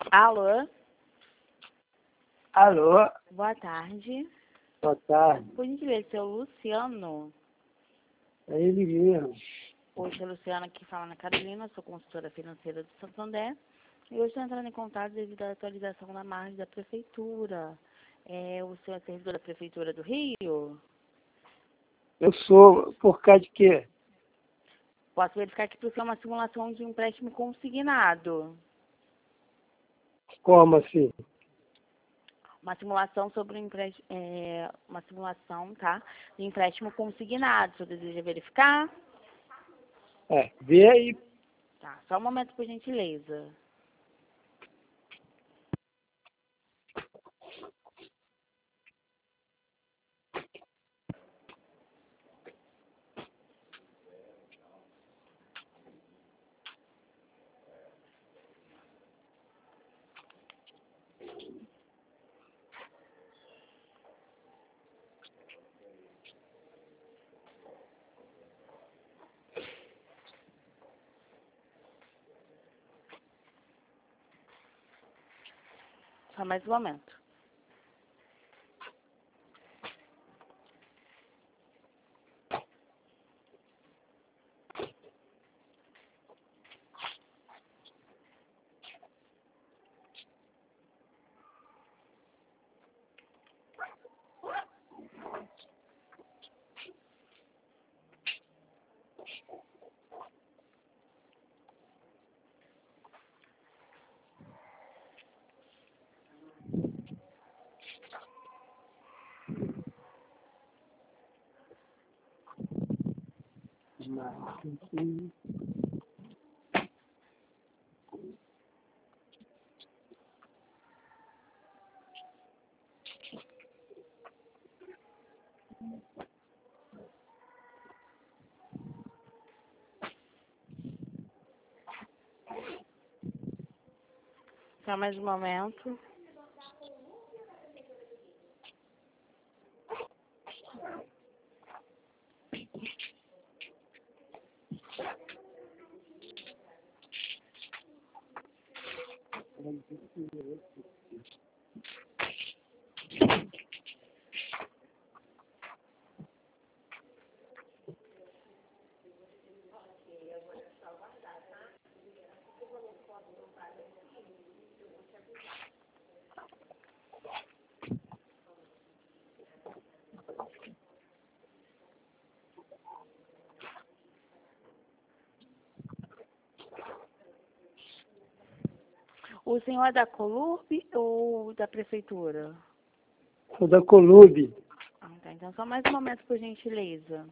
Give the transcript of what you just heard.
Alô? Alô, Boa tarde. boa tarde. Por gentileza, seu Luciano. É ele mesmo. Oi, seu Luciano, aqui fala na Carolina, sou consultora financeira do Santander. E hoje estou entrando em contato devido à atualização da margem da Prefeitura. O senhor é servidor da Prefeitura do Rio? Eu sou por causa de quê? Posso verificar aqui para o senhor uma simulação de um empréstimo consignado. Como assim? Uma simulação sobre um empréstimo, uma simulação, tá? De empréstimo consignado. O senhor deseja verificar? Vê aí. Tá, só um momento, por gentileza. Só mais um momento. Só mais um momento. O senhor é da Colurb ou da Prefeitura? Sou da Colube. Ah, tá. Então, só mais um momento, por gentileza.